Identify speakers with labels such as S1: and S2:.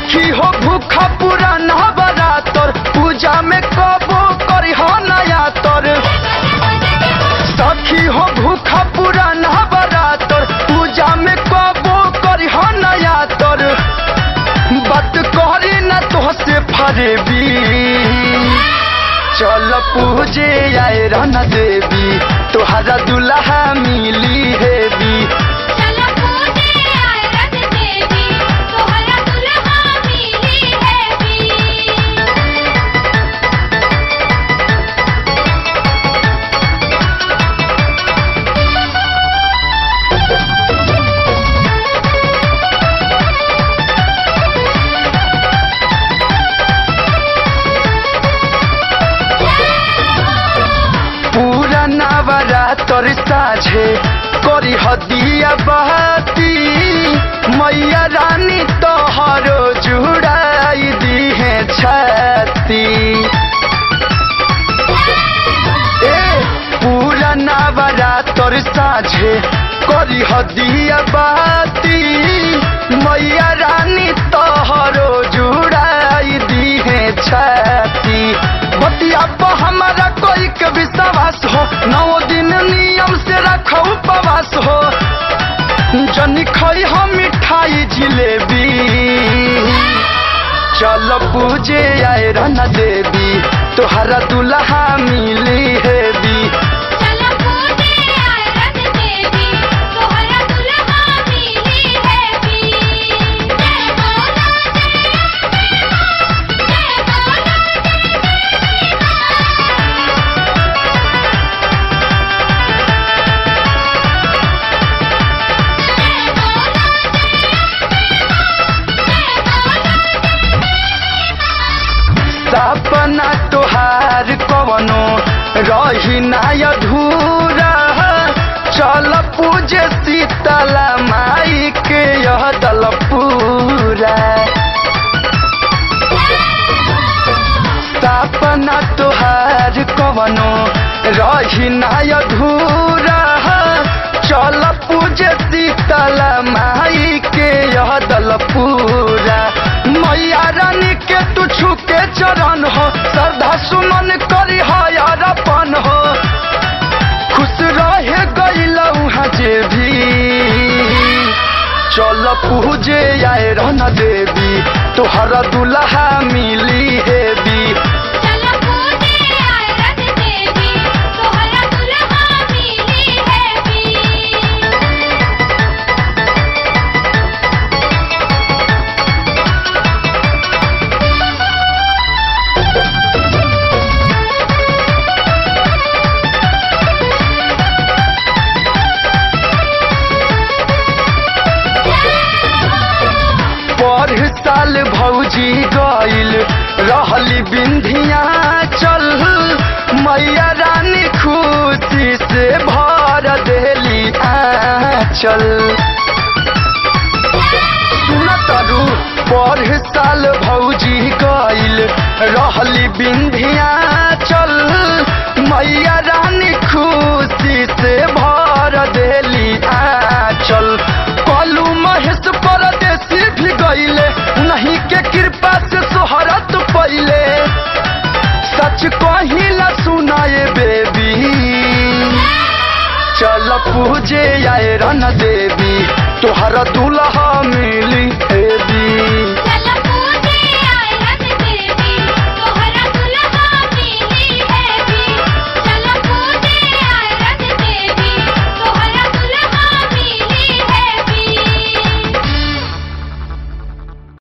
S1: सखी हो भूखा पूरा नवरातर पूजा में कबो करी हो नया तर सखी हो भूखा पूरा नवरातर पूजा में कबो करी हो नया तर बात करी न तो से फरेबी चल पूजे आए राना देवी तोहरा दुल्हा मिली हेवी नवरातर साझे करी हदिया बहती मैया रानी तोहरो जुड़ाई दी है छाती पूरा नवरातर साझे करी हदिया बहती मैया रानी तोहरो जुड़ाई दी है छाती बतिया हमारा कोई के विश्वास हो 9 दिन नियम से रखो उपवास हो जनी खाई हम मिठाई जिलेबी चल पूजे आए राना देवी तोहरा दुल्हा मिली हेवी सपना तोहार कवनो रही ना अधूरा चल पूजे शीतला माई के यह दल पूरा सपना तोहार कवनो रही ना अधूरा चल पूजे शीतला माई के यह दल पूरा मैया रानी के तू छुके चरण हो श्रद्धा सुमन करी हयारपन हो खुश रहे गईलऊ जे भी चल पूजे आए राना देवी तोहरा दुल्हा मिली हेवी साल भौजी गईल रहली बिंधिया चल मैया रानी खुशी से भर देली आंचल सुनतरू पर साल भौजी गईल रहली बिंधिया चल मैया रानी खुशी से भर देली आंचल कलू महेश परदेसी भी गईले नहीं के कृपा से सोहरत पहिले सच कहिला सुनाए बेबी चल पूजे आए राना देवी तोहरा दुल्हा मिली